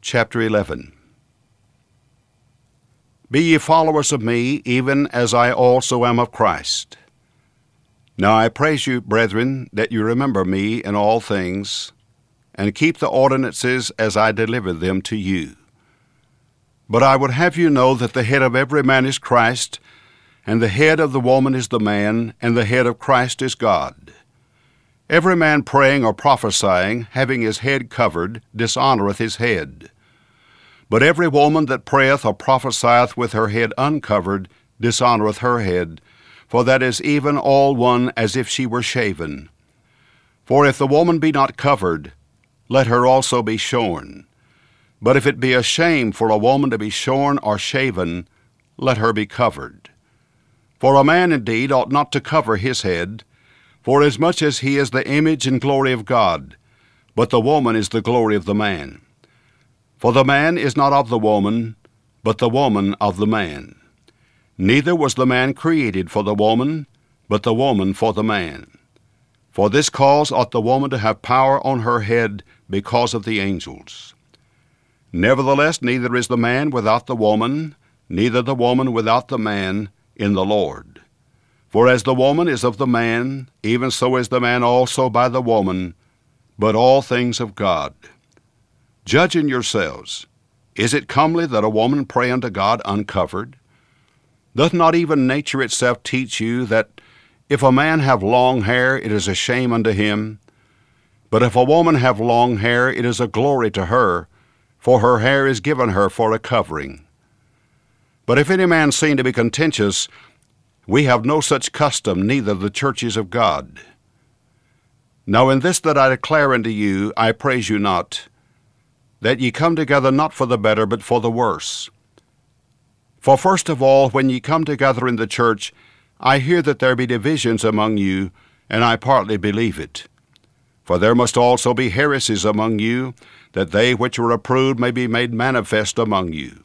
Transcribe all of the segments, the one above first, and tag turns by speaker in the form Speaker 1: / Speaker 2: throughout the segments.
Speaker 1: Chapter 11. Be ye followers of me, even as I also am of Christ. Now I praise you, brethren, that you remember me in all things, and keep the ordinances as I delivered them to you. But I would have you know that the head of every man is Christ, and the head of the woman is the man, and the head of Christ is God. Every man praying or prophesying, having his head covered, dishonoureth his head. But every woman that prayeth or prophesieth with her head uncovered dishonoureth her head, for that is even all one as if she were shaven. For if the woman be not covered, let her also be shorn. But if it be a shame for a woman to be shorn or shaven, let her be covered. For a man indeed ought not to cover his head, forasmuch as he is the image and glory of God, but the woman is the glory of the man. For the man is not of the woman, but the woman of the man. Neither was the man created for the woman, but the woman for the man. For this cause ought the woman to have power on her head because of the angels. Nevertheless, neither is the man without the woman, neither the woman without the man in the Lord. For as the woman is of the man, even so is the man also by the woman, but all things of God. Judge in yourselves, is it comely that a woman pray unto God uncovered? Doth not even nature itself teach you that if a man have long hair, it is a shame unto him? But if a woman have long hair, it is a glory to her, for her hair is given her for a covering. But if any man seem to be contentious, we have no such custom, neither the churches of God. Now in this that I declare unto you, I praise you not, that ye come together not for the better, but for the worse. For first of all, when ye come together in the church, I hear that there be divisions among you, and I partly believe it. For there must also be heresies among you, that they which are approved may be made manifest among you.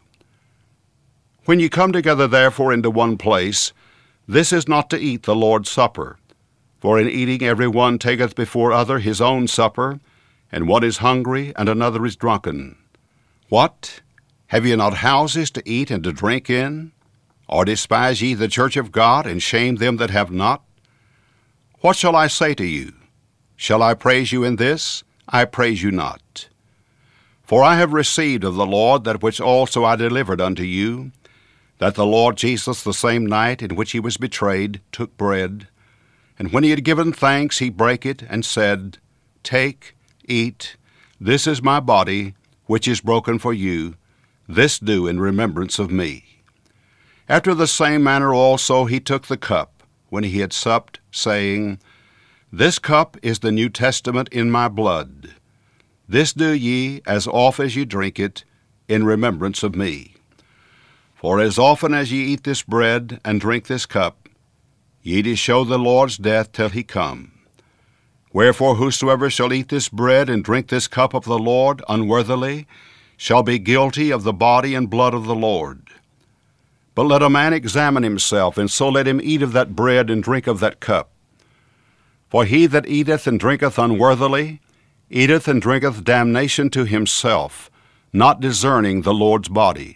Speaker 1: When ye come together therefore into one place, this is not to eat the Lord's Supper. For in eating every one taketh before other his own supper, and one is hungry, and another is drunken. What? Have ye not houses to eat and to drink in? Or despise ye the church of God, and shame them that have not? What shall I say to you? Shall I praise you in this? I praise you not. For I have received of the Lord that which also I delivered unto you, that the Lord Jesus, the same night in which he was betrayed, took bread, and when he had given thanks, he brake it, and said, Take, eat, this is my body, which is broken for you. This do in remembrance of me. After the same manner also he took the cup, when he had supped, saying, This cup is the New Testament in my blood. This do ye, as oft as ye drink it, in remembrance of me. For as often as ye eat this bread and drink this cup, ye do show the Lord's death till he come. Wherefore whosoever shall eat this bread and drink this cup of the Lord unworthily shall be guilty of the body and blood of the Lord. But let a man examine himself, and so let him eat of that bread and drink of that cup. For he that eateth and drinketh unworthily eateth and drinketh damnation to himself, not discerning the Lord's body.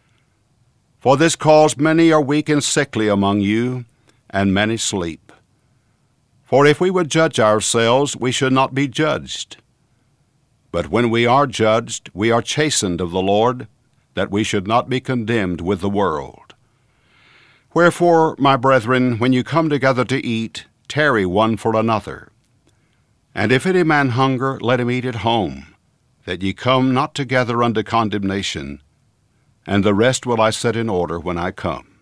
Speaker 1: For this cause many are weak and sickly among you, and many sleep. For if we would judge ourselves, we should not be judged. But when we are judged, we are chastened of the Lord, that we should not be condemned with the world. Wherefore, my brethren, when you come together to eat, tarry one for another. And if any man hunger, let him eat at home, that ye come not together unto condemnation, and the rest will I set in order when I come.